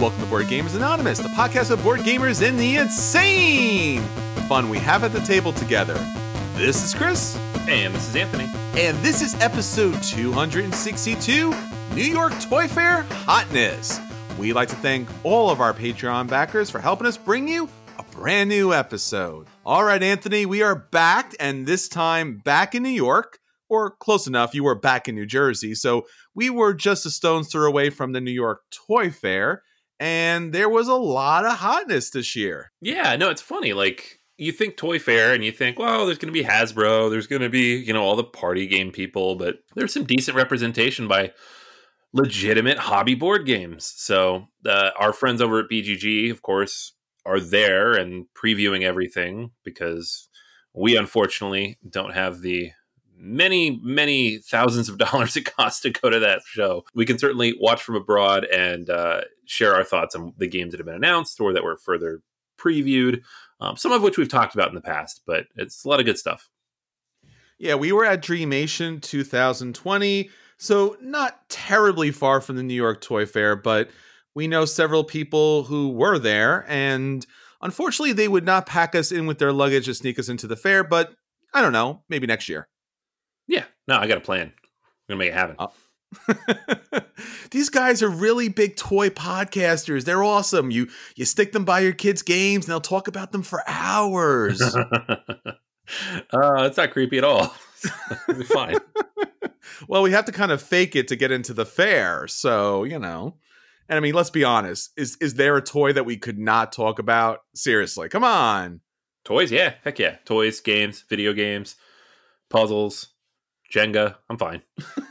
Welcome to Board Gamers Anonymous, the podcast of board gamers and the insane fun we have at the table together. This is Chris. And this is Anthony. And this is episode 262, New York Toy Fair Hotness. We'd like to thank all of our Patreon backers for helping us bring you a brand new episode. All right, Anthony, we are back, and this time back in New York, or close enough. You were back in New Jersey, so we were just a stone's throw away from the New York Toy Fair, and there was a lot of hotness this year. Yeah, no, it's funny. Like, you think Toy Fair, and you think, well, there's going to be Hasbro, there's going to be, all the party game people, but there's some decent representation by legitimate hobby board games. So our friends over at BGG, of course, are there and previewing everything because we unfortunately don't have the many thousands of dollars it costs to go to that show. We can certainly watch from abroad and share our thoughts on the games that have been announced or that were further previewed, some of which we've talked about in the past, but it's a lot of good stuff. Yeah, we were at Dreamation 2020, so not terribly far from the New York Toy Fair, but we know several people who were there, and unfortunately they would not pack us in with their luggage to sneak us into the fair, but I don't know, maybe next year. Yeah, no, I got a plan. I'm going to make it happen. These guys are really big toy podcasters. They're awesome. You stick them by your kids' games and they'll talk about them for hours. It's not creepy at all. It'll be fine. Well, we have to kind of fake it to get into the fair. So, And I mean, let's be honest. Is there a toy that we could not talk about? Seriously, come on. Toys? Yeah. Heck yeah. Toys, games, video games, puzzles, Jenga. I'm fine.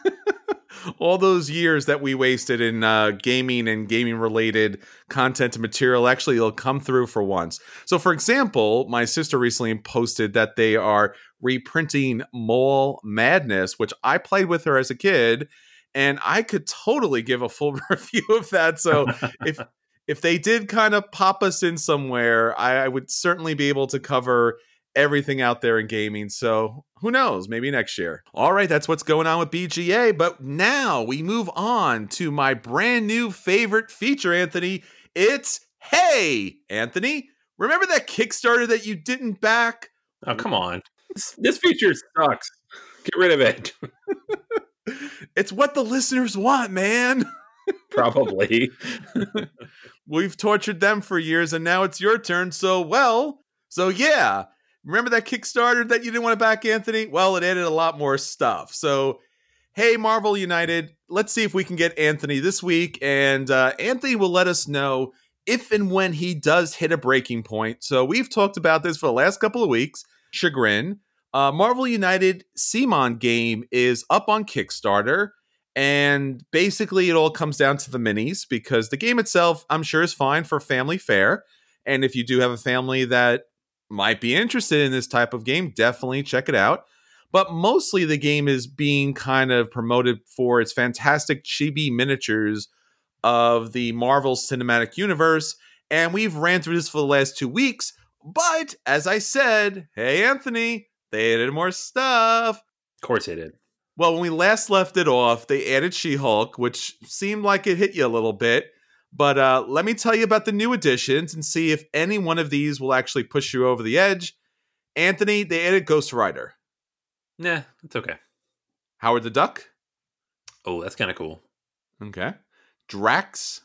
All those years that we wasted in gaming and gaming-related content and material, actually, it'll come through for once. So, for example, my sister recently posted that they are reprinting Mole Madness, which I played with her as a kid, and I could totally give a full review of that. So, if they did kind of pop us in somewhere, I would certainly be able to cover everything out there in gaming. So who knows, maybe next year. All right, that's what's going on with BGA. But now we move on to my brand new favorite feature, Anthony. It's Hey, Anthony. Remember that Kickstarter that you didn't back? Oh, come on. This feature sucks. Get rid of it. It's what the listeners want, man. Probably. We've tortured them for years and now it's your turn. So yeah. Remember that Kickstarter that you didn't want to back, Anthony? Well, it added a lot more stuff. So, hey, Marvel United, let's see if we can get Anthony this week. And Anthony will let us know if and when he does hit a breaking point. So we've talked about this for the last couple of weeks. Chagrin. Marvel United CMON game is up on Kickstarter. And basically, it all comes down to the minis because the game itself, I'm sure, is fine for family fare. And if you do have a family that might be interested in this type of game, definitely check it out. But mostly the game is being kind of promoted for its fantastic chibi miniatures of the Marvel Cinematic Universe. And we've ran through this for the last 2 weeks. But as I said, hey, Anthony, they added more stuff. Of course they did. Well, when we last left it off, they added She-Hulk, which seemed like it hit you a little bit. But let me tell you about the new additions and see if any one of these will actually push you over the edge. Anthony, they added Ghost Rider. Nah, it's okay. Howard the Duck. Oh, that's kind of cool. Okay. Drax.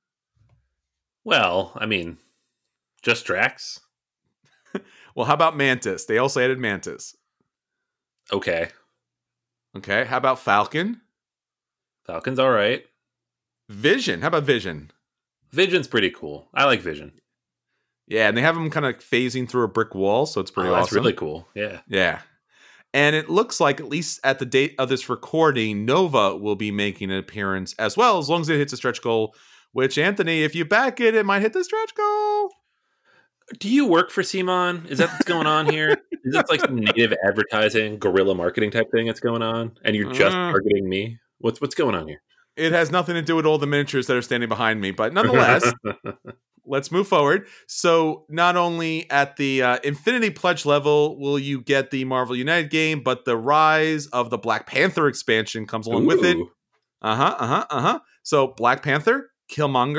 Well, I mean, just Drax. Well, how about Mantis? They also added Mantis. Okay. Okay. How about Falcon? Falcon's all right. Vision. How about Vision? Vision's pretty cool. I like Vision. Yeah, and they have him kind of phasing through a brick wall, so it's pretty awesome. That's really cool. Yeah. Yeah. And it looks like, at least at the date of this recording, Nova will be making an appearance as well, as long as it hits a stretch goal, which, Anthony, if you back it, it might hit the stretch goal. Do you work for CMON? Is that what's going on here? Is that like some native advertising, guerrilla marketing type thing that's going on? And you're just targeting me? What's going on here? It has nothing to do with all the miniatures that are standing behind me, but nonetheless, let's move forward. So not only at the Infinity Pledge level will you get the Marvel United game, but the Rise of the Black Panther expansion comes along with it. So Black Panther, Killmonger,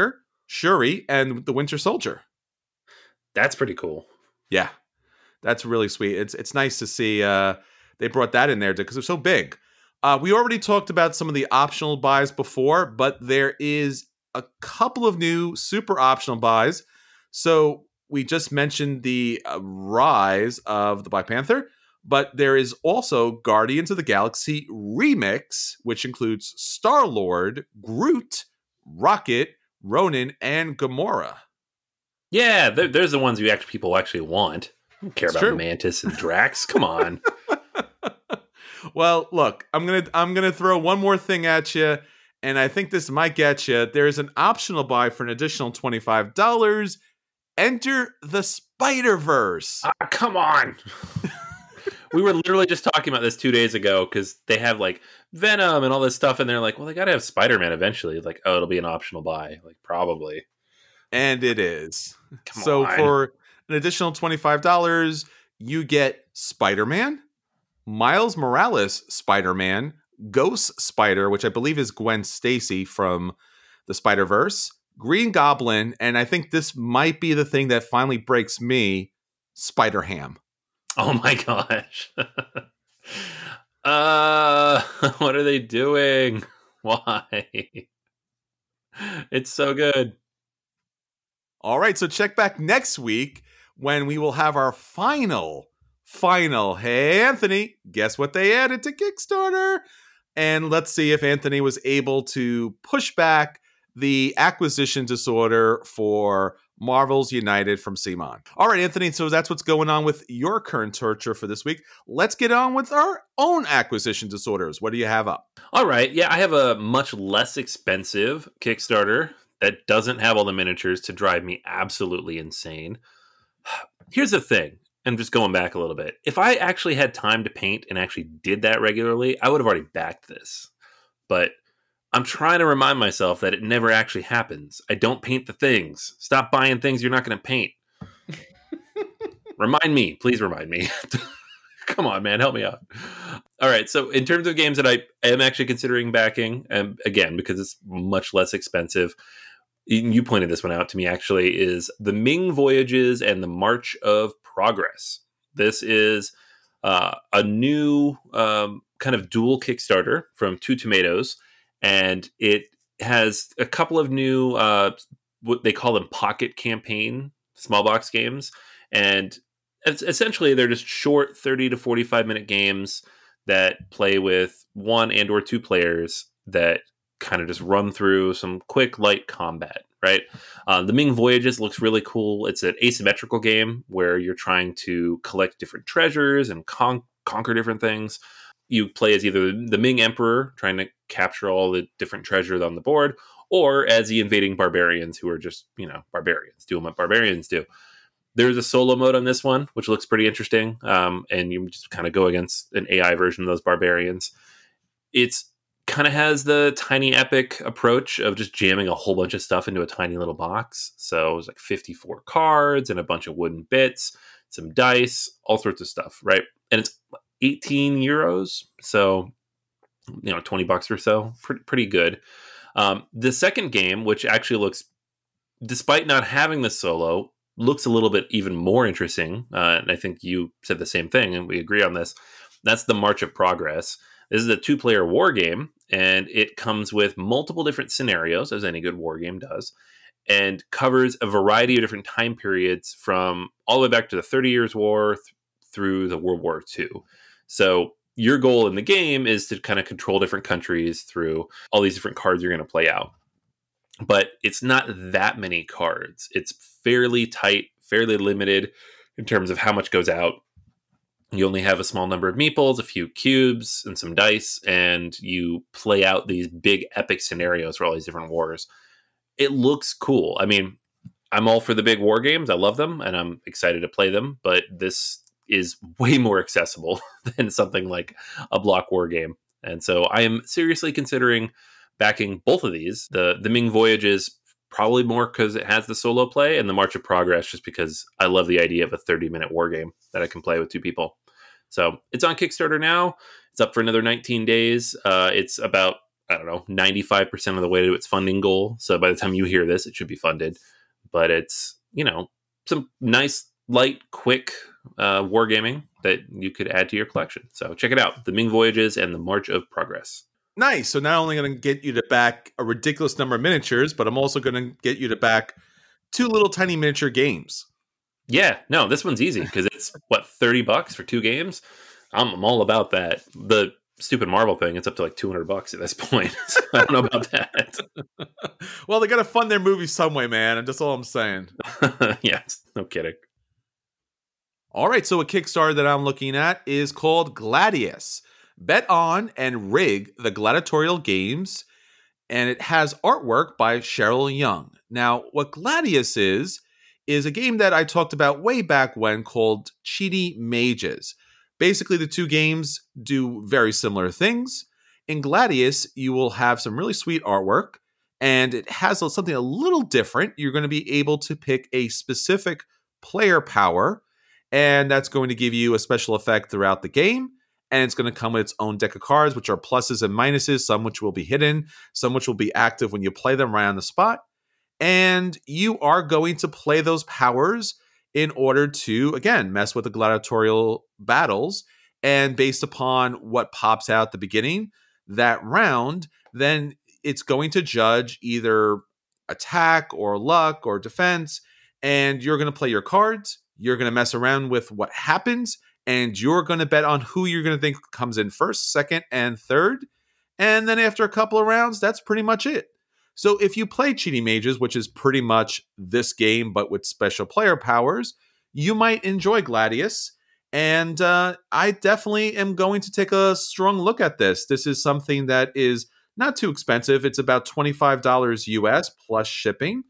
Shuri and the Winter Soldier. That's pretty cool. Yeah, that's really sweet. It's nice to see they brought that in there because it's so big. We already talked about some of the optional buys before, but there is a couple of new super optional buys. So we just mentioned the rise of the Black Panther, but there is also Guardians of the Galaxy Remix, which includes Star-Lord, Groot, Rocket, Ronan, and Gamora. Yeah, there's the ones people actually want. I don't care It's about true. Mantis and Drax. Come on. Well, look, I'm gonna throw one more thing at you, and I think this might get you. There's an optional buy for an additional $25. Enter the Spider-Verse. Come on. We were literally just talking about this 2 days ago because they have like Venom and all this stuff, and they're like, well, they got to have Spider-Man eventually. Like, oh, it'll be an optional buy. Like, probably. And it is. Come So on. for an additional $25, you get Spider-Man, Miles Morales Spider-Man, Ghost Spider, which I believe is Gwen Stacy from the Spider-Verse, Green Goblin, and I think this might be the thing that finally breaks me, Spider-Ham. Oh my gosh. What are they doing? Why? It's so good. All right, so check back next week when we will have our final. Hey, Anthony, guess what they added to Kickstarter? And let's see if Anthony was able to push back the acquisition disorder for Marvel's United from CMON. All right, Anthony, so that's what's going on with your current torture for this week. Let's get on with our own acquisition disorders. What do you have up? All right. Yeah, I have a much less expensive Kickstarter that doesn't have all the miniatures to drive me absolutely insane. Here's the thing. I'm just going back a little bit. If I actually had time to paint and actually did that regularly, I would have already backed this. But I'm trying to remind myself that it never actually happens. I don't paint the things. Stop buying things you're not going to paint. Remind me. Please remind me. Come on, man. Help me out. All right. So in terms of games that I am actually considering backing, again, because it's much less expensive, you pointed this one out to me, actually, is the Ming Voyages and the March of Progress. This is a new kind of dual Kickstarter from Two Tomatoes, and it has a couple of new, what they call them pocket campaign small box games. And essentially, they're just short 30 to 45 minute games that play with one and or two players that kind of just run through some quick, light combat, right? The Ming Voyages looks really cool. It's an asymmetrical game where you're trying to collect different treasures and conquer different things. You play as either the Ming Emperor, trying to capture all the different treasures on the board, or as the invading barbarians who are just, barbarians, doing what barbarians do. There's a solo mode on this one, which looks pretty interesting, and you just kind of go against an AI version of those barbarians. It's kind of has the Tiny Epic approach of just jamming a whole bunch of stuff into a tiny little box. So it's like 54 cards and a bunch of wooden bits, some dice, all sorts of stuff, right? And it's 18 euros, so $20 or so, pretty good. The second game, which actually looks, despite not having the solo, looks a little bit even more interesting. And I think you said the same thing, and we agree on this. That's the March of Progress. This is a 2-player war game, and it comes with multiple different scenarios, as any good war game does, and covers a variety of different time periods from all the way back to the 30 Years' War through the World War II. So your goal in the game is to kind of control different countries through all these different cards you're going to play out. But it's not that many cards. It's fairly tight, fairly limited in terms of how much goes out. You only have a small number of meeples, a few cubes, and some dice, and you play out these big epic scenarios for all these different wars. It looks cool. I mean, I'm all for the big war games. I love them, and I'm excited to play them, but this is way more accessible than something like a block war game. And so I am seriously considering backing both of these. The Ming Voyages, probably more because it has the solo play, and the March of Progress just because I love the idea of a 30-minute war game that I can play with two people. So it's on Kickstarter now. It's up for another 19 days. It's about I don't know, 95% of the way to its funding goal. So by the time you hear this, it should be funded. But it's, some nice, light, quick wargaming that you could add to your collection. So check it out. The Ming Voyages and the March of Progress. Nice. So not only going to get you to back a ridiculous number of miniatures, but I'm also going to get you to back 2 little tiny miniature games. Yeah, no, this one's easy because it's $30 for 2 games. I'm all about that. The stupid Marvel thing, it's up to like $200 at this point. So I don't know about that. Well, they got to fund their movies some way, man. That's all I'm saying. Yeah, no kidding. All right, so a Kickstarter that I'm looking at is called Gladius. Bet on and rig the gladiatorial games, and it has artwork by Cheryl Young. Now, what Gladius is a game that I talked about way back when called Cheaty Mages. Basically, the 2 games do very similar things. In Gladius, you will have some really sweet artwork, and it has something a little different. You're going to be able to pick a specific player power, and that's going to give you a special effect throughout the game. And it's going to come with its own deck of cards, which are pluses and minuses, some which will be hidden, some which will be active when you play them right on the spot. And you are going to play those powers in order to, again, mess with the gladiatorial battles. And based upon what pops out at the beginning, that round, then it's going to judge either attack or luck or defense. And you're going to play your cards. You're going to mess around with what happens. And you're going to bet on who you're going to think comes in first, second, and third. And then after a couple of rounds, that's pretty much it. So if you play Cheaty Mages, which is pretty much this game, but with special player powers, you might enjoy Gladius. And I definitely am going to take a strong look at this. This is something that is not too expensive. It's about $25 US plus shipping.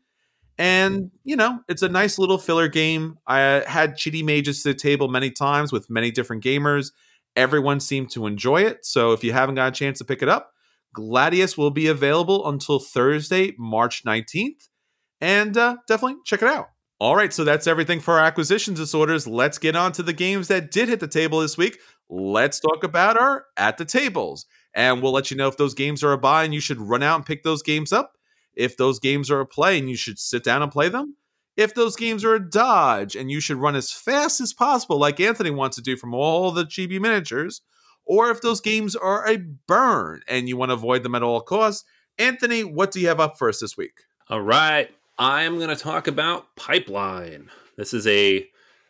And, it's a nice little filler game. I had Cheaty Mages to the table many times with many different gamers. Everyone seemed to enjoy it. So if you haven't got a chance to pick it up, Gladius will be available until Thursday, March 19th. And definitely check it out. All right, so that's everything for our acquisition disorders. Let's get on to the games that did hit the table this week. Let's talk about our at the tables. And we'll let you know if those games are a buy and you should run out and pick those games up. If those games are a play and you should sit down and play them. If those games are a dodge and you should run as fast as possible, like Anthony wants to do from all the chibi miniatures. Or if those games are a burn and you want to avoid them at all costs. Anthony, what do you have up for us this week? All right. I'm going to talk about Pipeline. This is a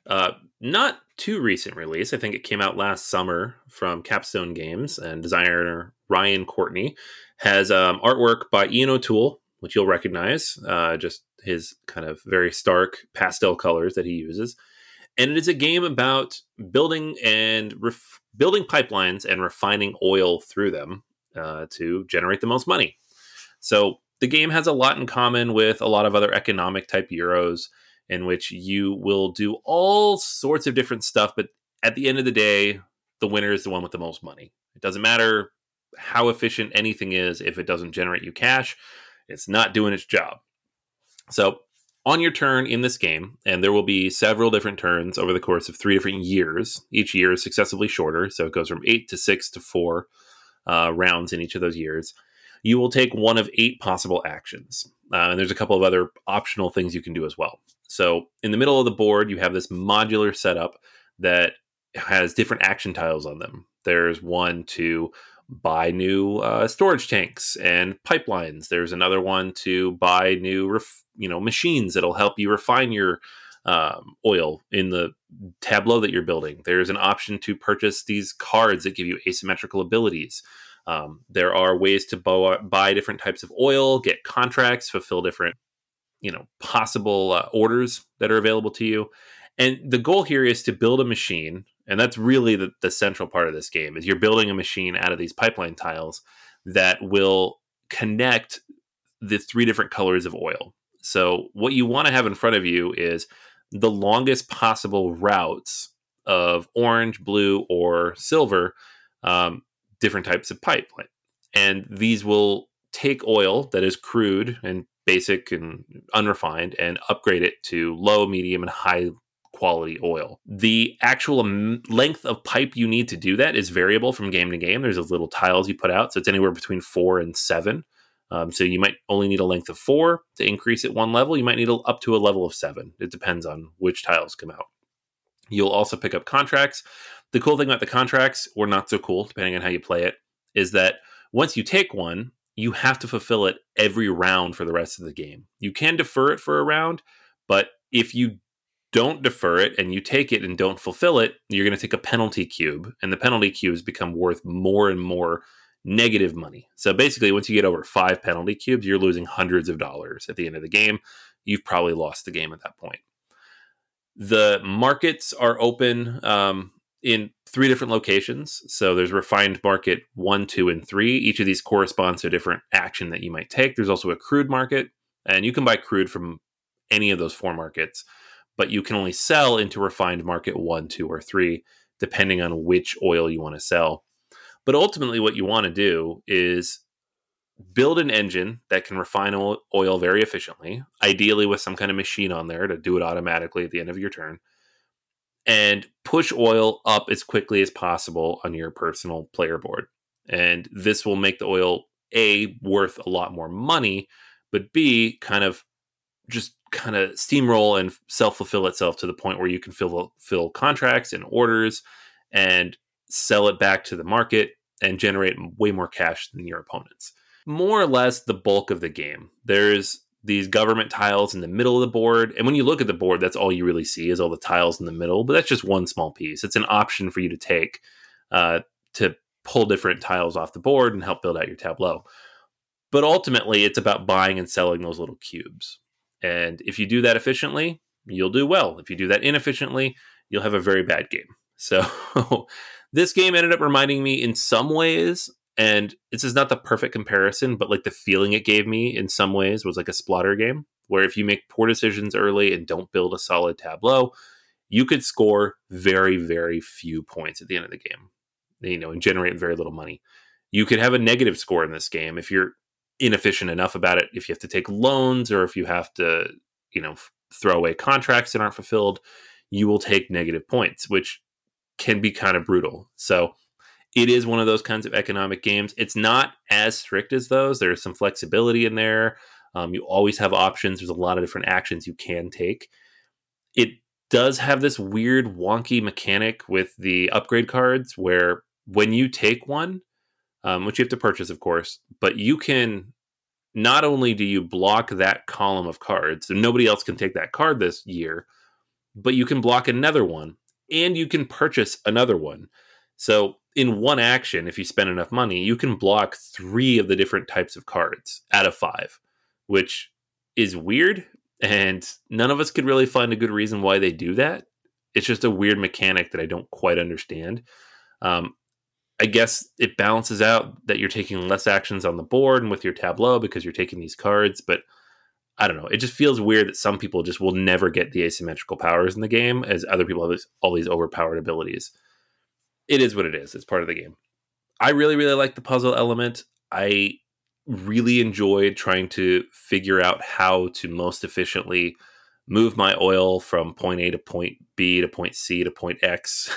not too recent release. I think it came out last summer from Capstone Games, and designer Ryan Courtney has artwork by Ian O'Toole, which you'll recognize, just his kind of very stark pastel colors that he uses. And it is a game about building and building pipelines and refining oil through them to generate the most money. So the game has a lot in common with a lot of other economic type Euros, in which you will do all sorts of different stuff. But at the end of the day, the winner is the one with the most money. It doesn't matter how efficient anything is. If it doesn't generate you cash, it's not doing its job. So on your turn in this game, and there will be several different turns over the course of 3 different years. Each year is successively shorter, so it goes from 8 to 6 to 4 rounds in each of those years. You will take one of 8 possible actions. And there's a couple of other optional things you can do as well. So in the middle of the board, you have this modular setup that has different action tiles on them. There's one to buy new storage tanks and pipelines. There's another one to buy new machines that'll help you refine your oil in the tableau that you're building. There's an option to purchase these cards that give you asymmetrical abilities. There are ways to buy different types of oil, get contracts, fulfill different possible orders that are available to you. And the goal here is to build a machine, and that's really the central part of this game, is you're building a machine out of these pipeline tiles that will connect the 3 different colors of oil. So what you want to have in front of you is the longest possible routes of orange, blue, or silver, different types of pipeline. And these will take oil that is crude and basic and unrefined and upgrade it to low, medium, and high quality oil. The actual length of pipe you need to do that is variable from game to game. There's those little tiles you put out, so it's anywhere between 4 and 7. So you might only need a length of 4 to increase at one level. You might need up to a level of 7. It depends on which tiles come out. You'll also pick up contracts. The cool thing about the contracts, or not so cool, depending on how you play it, is that once you take one, you have to fulfill it every round for the rest of the game. You can defer it for a round, but if you don't defer it and you take it and don't fulfill it, you're going to take a penalty cube, and the penalty cubes become worth more and more negative money. So basically, once you get over 5 penalty cubes, you're losing hundreds of dollars at the end of the game. You've probably lost the game at that point. The markets are open in 3 different locations. So there's refined market 1, 2, and 3. Each of these corresponds to a different action that you might take. There's also a crude market, and you can buy crude from any of those 4 markets, but you can only sell into refined market 1, 2, or 3, depending on which oil you want to sell. But ultimately, what you want to do is build an engine that can refine oil very efficiently, ideally with some kind of machine on there to do it automatically at the end of your turn, and push oil up as quickly as possible on your personal player board. And this will make the oil, A, worth a lot more money, but B, kind of steamroll and self-fulfill itself to the point where you can fill contracts and orders and sell it back to the market and generate way more cash than your opponents. More or less the bulk of the game. There's these government tiles in the middle of the board, and when you look at the board, that's all you really see is all the tiles in the middle, but that's just one small piece. It's an option for you to take to pull different tiles off the board and help build out your tableau. But ultimately, it's about buying and selling those little cubes. And if you do that efficiently, you'll do well. If you do that inefficiently, you'll have a very bad game. So this game ended up reminding me in some ways, and this is not the perfect comparison, but like the feeling it gave me in some ways was like a Splotter game, where if you make poor decisions early and don't build a solid tableau, you could score very, very few points at the end of the game, and generate very little money. You could have a negative score in this game if you're inefficient enough about it. If you have to take loans, or if you have to, throw away contracts that aren't fulfilled, you will take negative points, which can be kind of brutal. So it is one of those kinds of economic games. It's not as strict as those. There's some flexibility in there. You always have options. There's a lot of different actions you can take. It does have this weird, wonky mechanic with the upgrade cards where when you take one, which you have to purchase, of course, but you can, not only do you block that column of cards, so nobody else can take that card this year, but you can block another one, and you can purchase another one. So in one action, if you spend enough money, you can block 3 of the different types of cards out of 5, which is weird, and none of us could really find a good reason why they do that. It's just a weird mechanic that I don't quite understand. I guess it balances out that you're taking less actions on the board and with your tableau because you're taking these cards, but I don't know. It just feels weird that some people just will never get the asymmetrical powers in the game, as other people have all these overpowered abilities. It is what it is. It's part of the game. I really, really like the puzzle element. I really enjoyed trying to figure out how to most efficiently move my oil from point A to point B to point C to point X,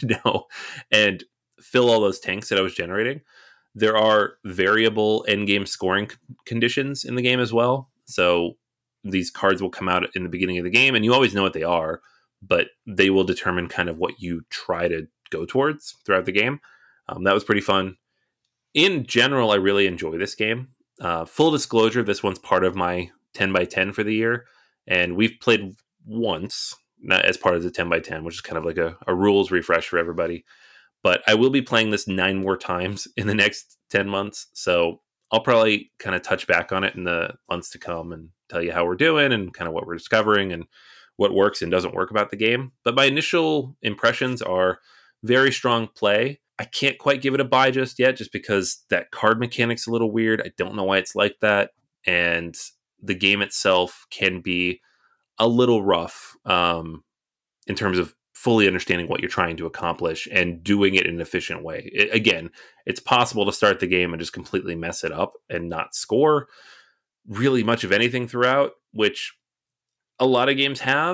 and fill all those tanks that I was generating. There are variable endgame scoring conditions in the game as well. So these cards will come out in the beginning of the game, and you always know what they are, but they will determine kind of what you try to go towards throughout the game. That was pretty fun. In general, I really enjoy this game. Full disclosure, this one's part of my 10x10 for the year, and we've played once as part of the 10x10, which is kind of like a rules refresh for everybody. But I will be playing this 9 more times in the next 10 months. So I'll probably kind of touch back on it in the months to come and tell you how we're doing and kind of what we're discovering and what works and doesn't work about the game. But my initial impressions are very strong play. I can't quite give it a buy just yet, just because that card mechanic's a little weird. I don't know why it's like that. And the game itself can be a little rough in terms of fully understanding what you're trying to accomplish and doing it in an efficient way. Again, it's possible to start the game and just completely mess it up and not score really much of anything throughout, which a lot of games have.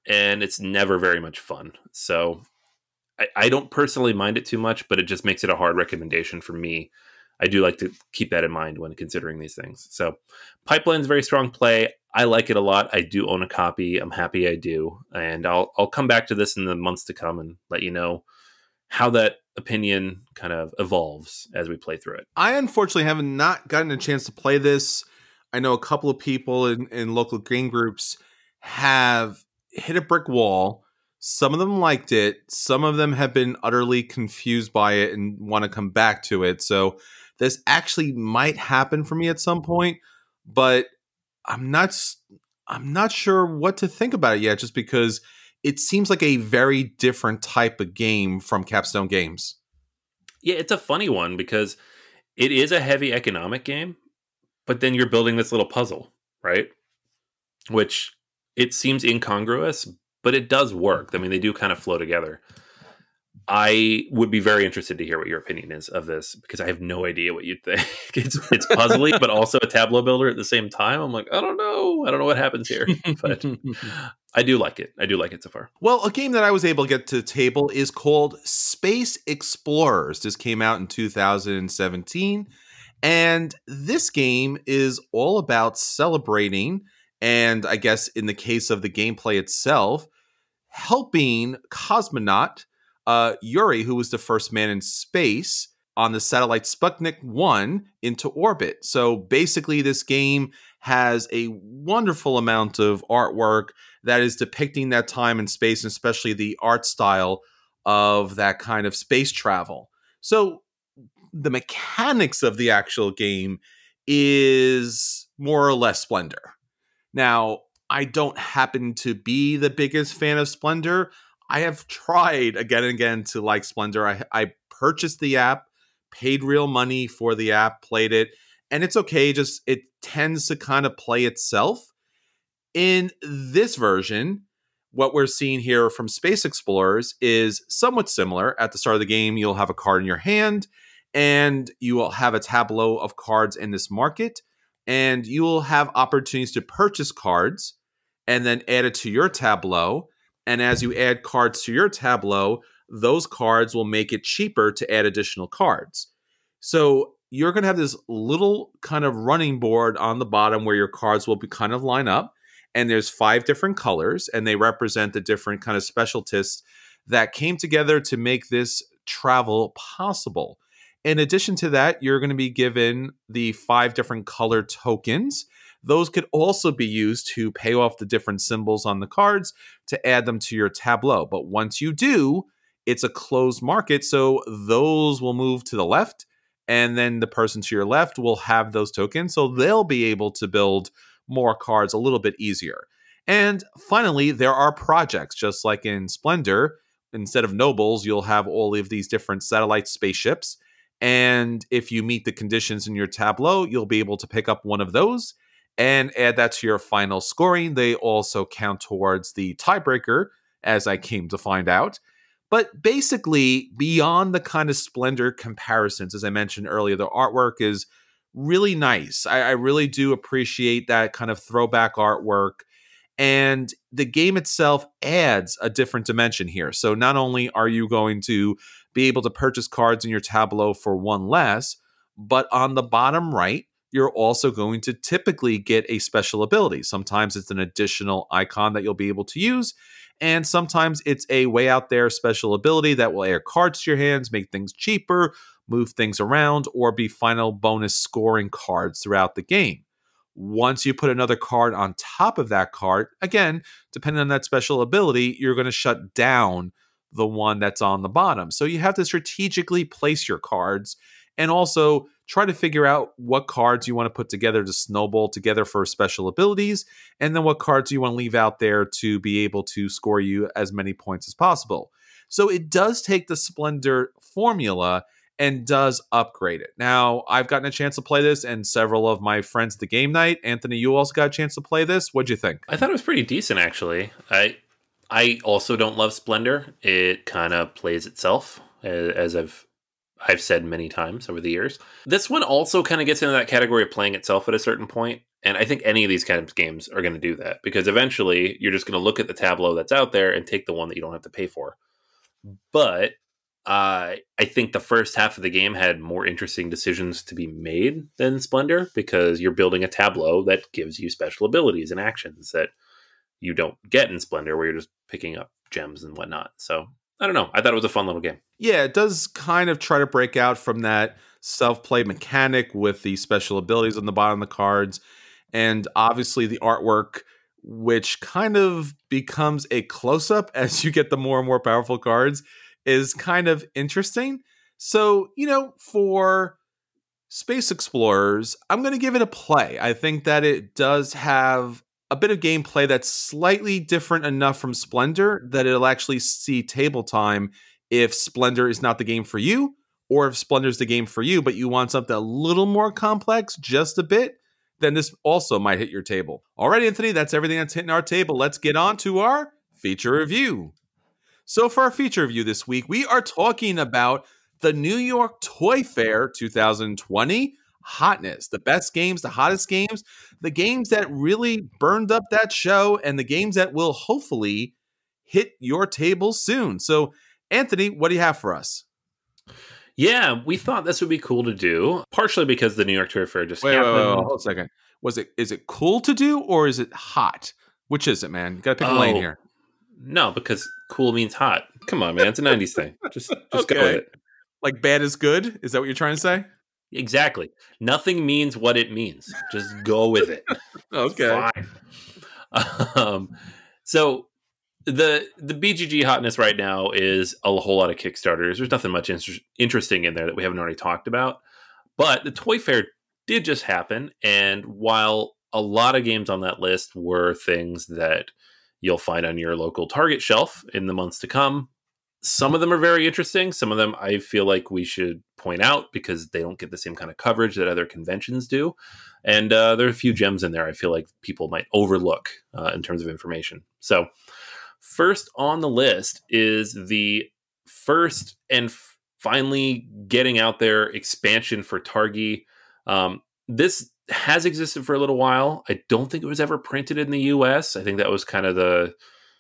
and it's never very much fun. So I don't personally mind it too much, but it just makes it a hard recommendation for me. I do like to keep that in mind when considering these things. So Pipeline's very strong play. I like it a lot. I do own a copy. I'm happy I do. And I'll come back to this in the months to come and let you know how that opinion kind of evolves as we play through it. I unfortunately have not gotten a chance to play this. I know a couple of people in local game groups have hit a brick wall. Some of them liked it. Some of them have been utterly confused by it and want to come back to it. So this actually might happen for me at some point, but I'm not sure what to think about it yet, just because it seems like a very different type of game from Capstone Games. Yeah, it's a funny one because it is a heavy economic game, but then you're building this little puzzle, right? Which it seems incongruous, but it does work. I mean, they do kind of flow together. I would be very interested to hear what your opinion is of this, because I have no idea what you'd think. It's puzzly, but also a tableau builder at the same time. I'm like, I don't know what happens here, but I do like it. I do like it so far. Well, a game that I was able to get to the table is called Space Explorers. This came out in 2017, and this game is all about celebrating, and I guess in the case of the gameplay itself, helping cosmonaut Yuri, who was the first man in space on the satellite Sputnik 1 into orbit. So basically, this game has a wonderful amount of artwork that is depicting that time in space, and especially the art style of that kind of space travel. So the mechanics of the actual game is more or less Splendor. Now, I don't happen to be the biggest fan of Splendor. I have tried again and again to like Splendor. I purchased the app, paid real money for the app, played it, and it's okay. Just it tends to kind of play itself. In this version, what we're seeing here from Space Explorers is somewhat similar. At the start of the game, you'll have a card in your hand, and you will have a tableau of cards in this market, and you will have opportunities to purchase cards and then add it to your tableau. And as you add cards to your tableau, those cards will make it cheaper to add additional cards. So you're going to have this little kind of running board on the bottom where your cards will be kind of line up. And there's 5 different colors, and they represent the different kind of specialties that came together to make this travel possible. In addition to that, you're going to be given the 5 different color tokens. Those could also be used to pay off the different symbols on the cards to add them to your tableau. But once you do, it's a closed market, so those will move to the left, and then the person to your left will have those tokens, so they'll be able to build more cards a little bit easier. And finally, there are projects, just like in Splendor. Instead of nobles, you'll have all of these different satellite spaceships, and if you meet the conditions in your tableau, you'll be able to pick up one of those and add that to your final scoring. They also count towards the tiebreaker, as I came to find out. But basically, beyond the kind of Splendor comparisons, as I mentioned earlier, the artwork is really nice. I really do appreciate that kind of throwback artwork. And the game itself adds a different dimension here. So not only are you going to be able to purchase cards in your tableau for 1 less, but on the bottom right, you're also going to typically get a special ability. Sometimes it's an additional icon that you'll be able to use, and sometimes it's a way out there special ability that will add cards to your hands, make things cheaper, move things around, or be final bonus scoring cards throughout the game. Once you put another card on top of that card, again, depending on that special ability, you're going to shut down the one that's on the bottom. So you have to strategically place your cards and also try to figure out what cards you want to put together to snowball together for special abilities, and then what cards you want to leave out there to be able to score you as many points as possible. So it does take the Splendor formula and does upgrade it. Now, I've gotten a chance to play this, and several of my friends at the game night. Anthony, you also got a chance to play this. What'd you think? I thought it was pretty decent, actually. I also don't love Splendor. It kind of plays itself, as I've I've said many times over the years. This one also kind of gets into that category of playing itself at a certain point. And I think any of these kinds of games are going to do that because eventually you're just going to look at the tableau that's out there and take the one that you don't have to pay for. But I think the first half of the game had more interesting decisions to be made than Splendor because you're building a tableau that gives you special abilities and actions that you don't get in Splendor where you're just picking up gems and whatnot. So I don't know. I thought it was a fun little game. Yeah, it does kind of try to break out from that self-play mechanic with the special abilities on the bottom of the cards. And obviously the artwork, which kind of becomes a close-up as you get the more and more powerful cards, is kind of interesting. So, for Space Explorers, I'm going to give it a play. I think that it does have a bit of gameplay that's slightly different enough from Splendor that it'll actually see table time if Splendor is not the game for you, or if Splendor is the game for you, but you want something a little more complex, just a bit, then this also might hit your table. All right, Anthony, that's everything that's hitting our table. Let's get on to our feature review. So for our feature review this week, we are talking about the New York Toy Fair 2020 hotness, the best games, the hottest games, the games that really burned up that show, and the games that will hopefully hit your table soon. So, Anthony, what do you have for us? Yeah, we thought this would be cool to do, partially because the New York Toy Fair just happened. Wait, hold a second. Is it cool to do or is it hot? Which is it, man? You got to pick a lane here. No, because cool means hot. Come on, man. It's a 90s thing. Just Okay. go with it. Like bad is good? Is that what you're trying to say? Exactly. Nothing means what it means. Just go with it. Okay. Fine. So the BGG hotness right now is a whole lot of Kickstarters. There's nothing much interesting in there that we haven't already talked about. But the Toy Fair did just happen. And while a lot of games on that list were things that you'll find on your local Target shelf in the months to come, some of them are very interesting. Some of them I feel like we should point out because they don't get the same kind of coverage that other conventions do. And there are a few gems in there I feel like people might overlook in terms of information. So first on the list is the first and finally getting out there expansion for Targi. This has existed for a little while. I don't think it was ever printed in the US. I think that was kind of the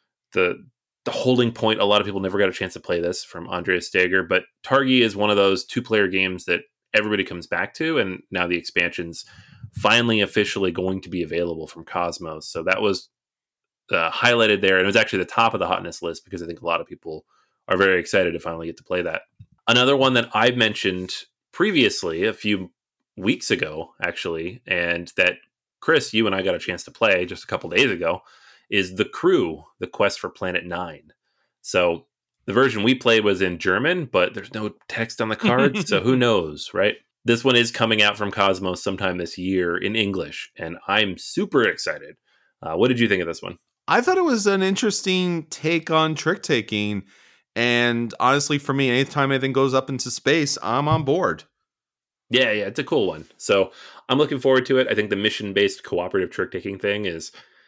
holding point. A lot of people never got a chance to play this from Andreas Steger, but Targi is one of those 2-player games that everybody comes back to, and now the expansion's finally officially going to be available from Cosmos. So that was highlighted there, and it was actually the top of the hotness list because I think a lot of people are very excited to finally get to play that. Another one that I mentioned previously a few weeks ago, actually, and that Chris, you and I got a chance to play just a couple days ago, is The Crew, The Quest for Planet 9. So the version we played was in German, but there's no text on the cards, so who knows, right? This one is coming out from Cosmos sometime this year in English, and I'm super excited. What did you think of this one? I thought it was an interesting take on trick-taking, and honestly, for me, anytime anything goes up into space, I'm on board. Yeah, it's a cool one. So I'm looking forward to it. I think the mission-based cooperative trick-taking thing is...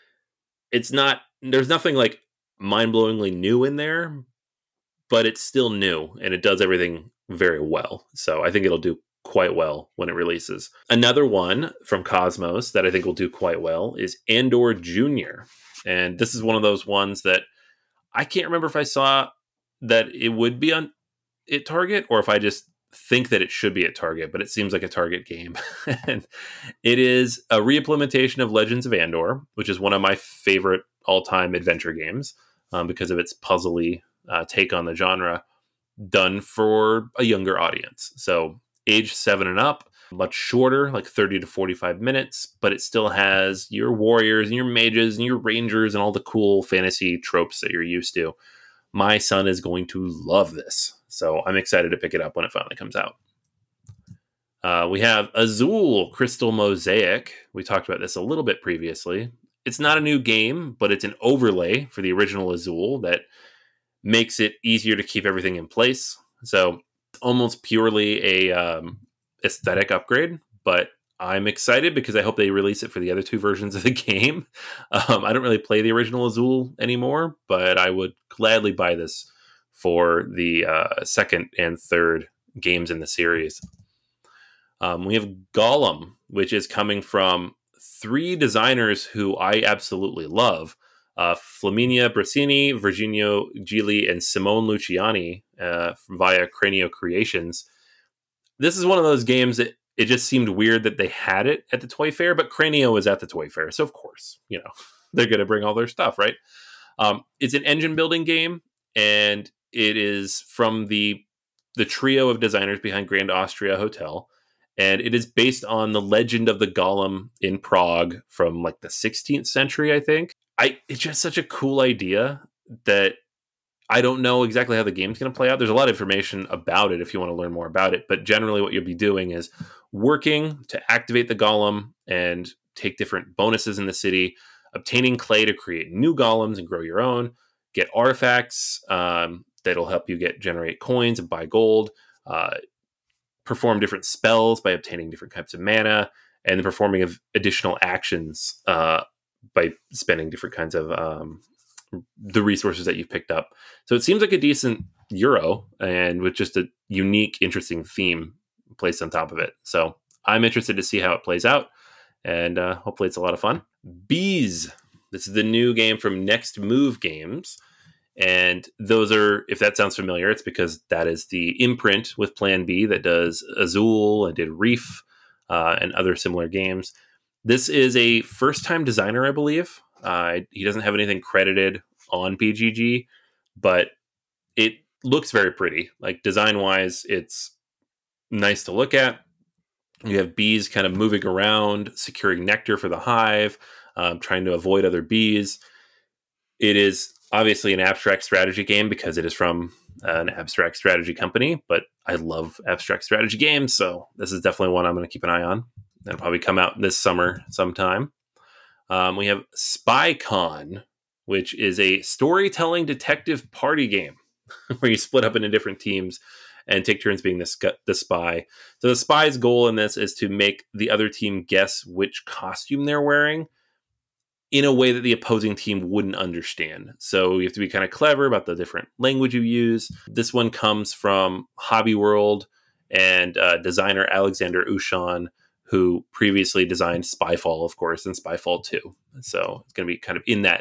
there's nothing like mind-blowingly new in there, but it's still new and it does everything very well. So I think it'll do quite well when it releases. Another one from Cosmos that I think will do quite well is Andor Jr. And this is one of those ones that I can't remember if I saw that it would be on at Target or if I just think that it should be at Target, but it seems like a Target game. And it is a reimplementation of Legends of Andor, which is one of my favorite all-time adventure games because of its puzzly take on the genre, done for a younger audience. So age 7 and up, much shorter, like 30 to 45 minutes, but it still has your warriors and your mages and your rangers and all the cool fantasy tropes that you're used to. My son is going to love this. So I'm excited to pick it up when it finally comes out. We have Azul Crystal Mosaic. We talked about this a little bit previously. It's not a new game, but it's an overlay for the original Azul that makes it easier to keep everything in place. So almost purely a aesthetic upgrade, but I'm excited because I hope they release it for the other 2 versions of the game. I don't really play the original Azul anymore, but I would gladly buy this for the 2nd and 3rd games in the series. We have Gollum, which is coming from 3 designers who I absolutely love. Flaminia Brasini, Virginio Gili, and Simone Luciani via Cranio Creations. This is one of those games that it just seemed weird that they had it at the Toy Fair, but Cranio was at the Toy Fair, so of course, they're going to bring all their stuff, right? It's an engine building game, and it is from the trio of designers behind Grand Austria Hotel, and it is based on the legend of the Golem in Prague from like the 16th century, I think. It's just such a cool idea that I don't know exactly how the game's going to play out. There's a lot of information about it if you want to learn more about it, but generally what you'll be doing is working to activate the Golem and take different bonuses in the city, obtaining clay to create new golems and grow your own, get artifacts that'll help you generate coins and buy gold, perform different spells by obtaining different types of mana, and the performing of additional actions by spending different kinds of the resources that you've picked up. So it seems like a decent Euro, and with just a unique, interesting theme placed on top of it. So I'm interested to see how it plays out, and hopefully it's a lot of fun. Bees. This is the new game from Next Move Games. And those are, if that sounds familiar, it's because that is the imprint with Plan B that does Azul and did Reef and other similar games. This is a first-time designer, I believe. He doesn't have anything credited on BGG, but it looks very pretty. Like design-wise, it's nice to look at. You have bees kind of moving around, securing nectar for the hive, trying to avoid other bees. It is obviously an abstract strategy game because it is from an abstract strategy company, but I love abstract strategy games, so this is definitely one I'm going to keep an eye on. That'll probably come out this summer sometime. We have SpyCon, which is a storytelling detective party game where you split up into different teams and take turns being the spy. So the spy's goal in this is to make the other team guess which costume they're wearing in a way that the opposing team wouldn't understand. So you have to be kind of clever about the different language you use. This one comes from Hobby World and designer Alexander Ushan, who previously designed Spyfall, of course, and Spyfall 2. So it's going to be kind of in that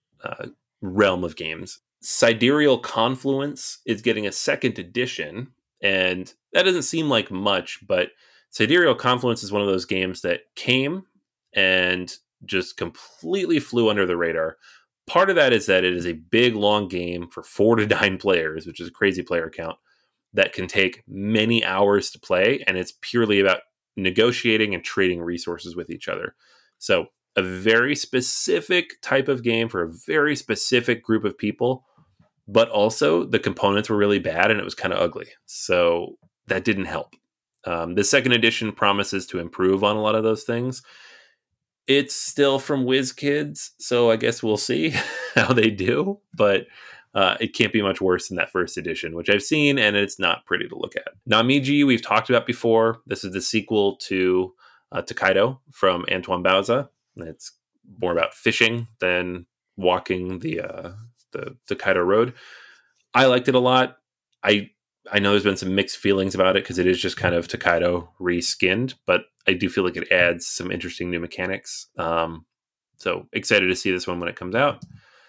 realm of games. Sidereal Confluence is getting a second edition, and that doesn't seem like much, but Sidereal Confluence is one of those games that came and just completely flew under the radar. Part of that is that it is a big, long game for 4 to 9 players, which is a crazy player count, that can take many hours to play, and it's purely about negotiating and trading resources with each other. So a very specific type of game for a very specific group of people, but also the components were really bad and it was kind of ugly. So that didn't help. The second edition promises to improve on a lot of those things. It's still from WizKids, so I guess we'll see how they do, but it can't be much worse than that first edition, which I've seen, and it's not pretty to look at. Namiji, we've talked about before. This is the sequel to Tokaido from Antoine Bauza. It's more about fishing than walking the Tokaido road. I liked it a lot. I know there's been some mixed feelings about it because it is just kind of Tokaido reskinned, but I do feel like it adds some interesting new mechanics. So excited to see this one when it comes out.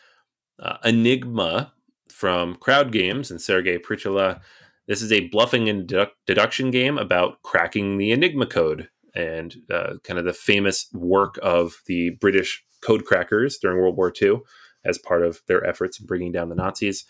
Enigma from Crowd Games and Sergei Prichila. This is a bluffing and deduction game about cracking the Enigma code and kind of the famous work of the British code crackers during World War II as part of their efforts in bringing down the Nazis.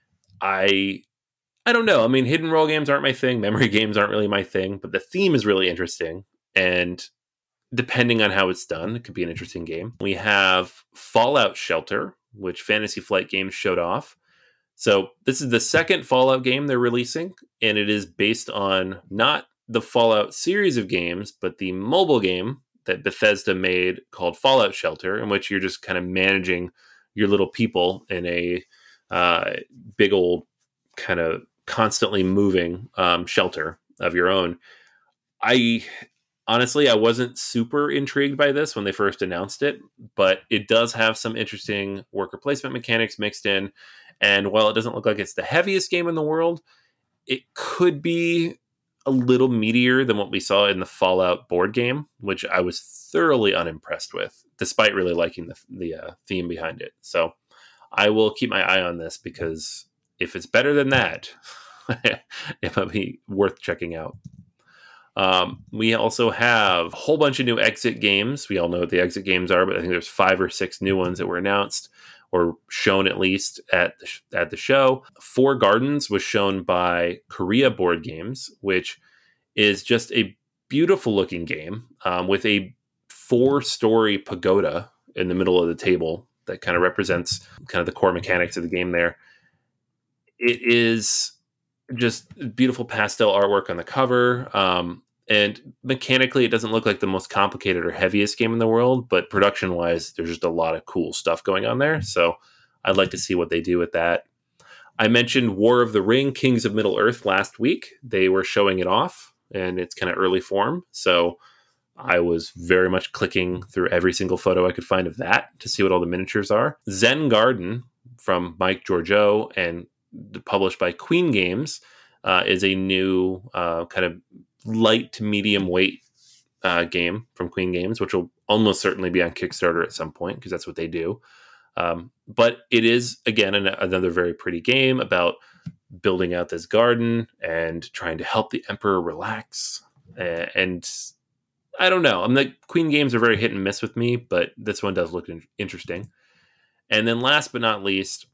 I don't know. I mean, hidden role games aren't my thing. Memory games aren't really my thing, but the theme is really interesting. And depending on how it's done, it could be an interesting game. We have Fallout Shelter, which Fantasy Flight Games showed off. So this is the second Fallout game they're releasing, and it is based on not the Fallout series of games, but the mobile game that Bethesda made called Fallout Shelter, in which you're just kind of managing your little people in a big old kind of constantly moving shelter of your own. Honestly, I wasn't super intrigued by this when they first announced it, but it does have some interesting worker placement mechanics mixed in. And while it doesn't look like it's the heaviest game in the world, it could be a little meatier than what we saw in the Fallout board game, which I was thoroughly unimpressed with, despite really liking the theme behind it. So I will keep my eye on this, because if it's better than that, it might be worth checking out. We also have a whole bunch of new Exit games. We all know what the Exit games are, but I think there's 5 or 6 new ones that were announced or shown at least at the show. Four Gardens was shown by Korea Board Games, which is just a beautiful looking game with a 4-story pagoda in the middle of the table that kind of represents kind of the core mechanics of the game there. It is just beautiful pastel artwork on the cover. And mechanically, it doesn't look like the most complicated or heaviest game in the world, but production-wise, there's just a lot of cool stuff going on there. So I'd like to see what they do with that. I mentioned War of the Ring, Kings of Middle-earth last week. They were showing it off, and it's kind of early form. So I was very much clicking through every single photo I could find of that to see what all the miniatures are. Zen Garden from Mike Giorgio and published by Queen Games is a new kind of light to medium weight game from Queen Games, which will almost certainly be on Kickstarter at some point, because that's what they do. But it is, again, another very pretty game about building out this garden and trying to help the Emperor relax. And I don't know. Queen Games are very hit and miss with me, but this one does look interesting. And then last but not least,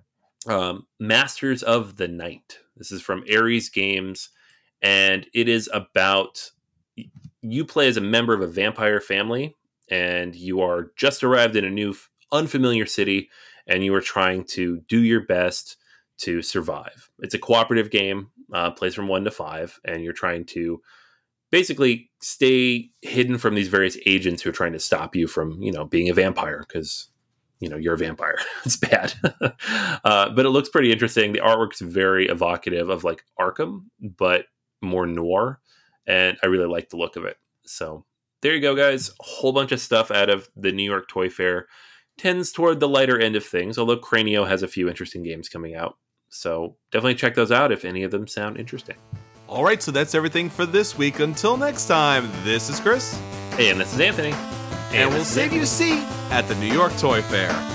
Masters of the Night. This is from Ares Games, and it is about, you play as a member of a vampire family, and you are just arrived in a new unfamiliar city, and you are trying to do your best to survive. It's a cooperative game, plays from 1 to 5, and you're trying to basically stay hidden from these various agents who are trying to stop you from, being a vampire, because you're a vampire. It's bad. But it looks pretty interesting. The artwork's very evocative of like Arkham, but more noir. And I really like the look of it. So there you go, guys. A whole bunch of stuff out of the New York Toy Fair. Tends toward the lighter end of things, although Cranio has a few interesting games coming out. So definitely check those out if any of them sound interesting. All right, so that's everything for this week. Until next time, this is Chris. Hey, and this is Anthony. And we'll save you a seat at the New York Toy Fair.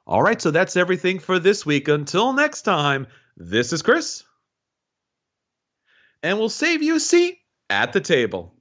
All right, so that's everything for this week. Until next time, this is Chris. And we'll save you a seat at the table.